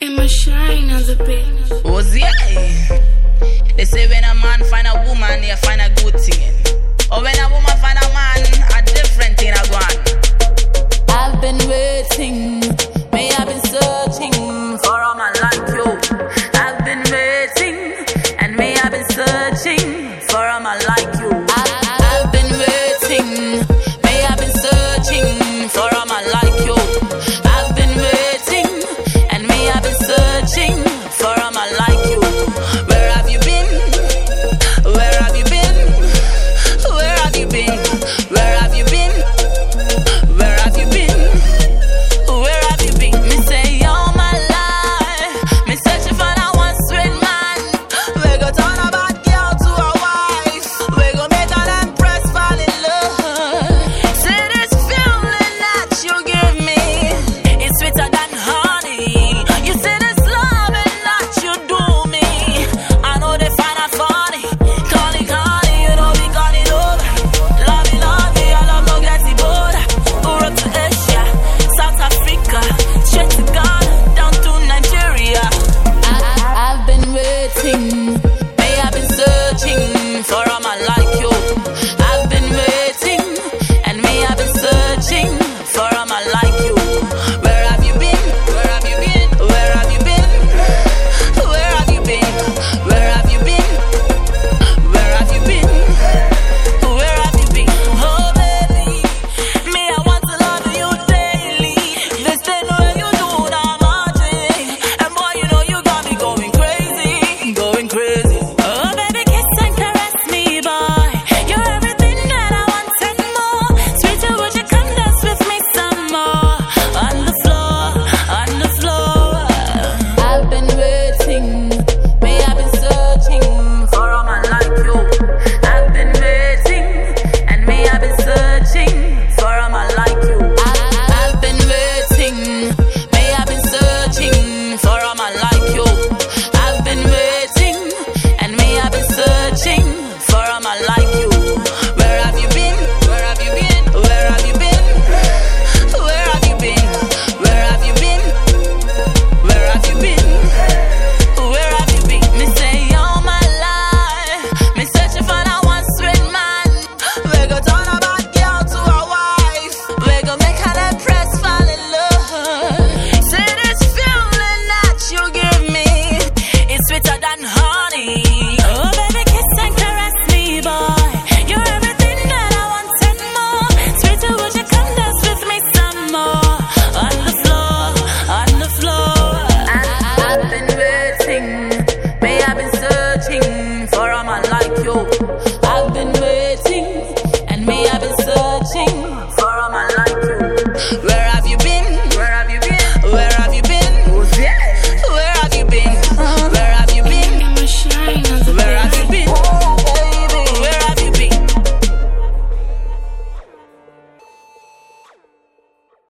In my shine on the bed. Oh, yeah. They say when a man find a woman, you find a good thing. Or when a woman find a man, a different thing a gone. I've been waiting, may I've been searching for a man like you. I've been waiting, and may I've been searching for a man like you. I've been waiting, may I've been searching for a man like you. I've been waiting, and may I've been searching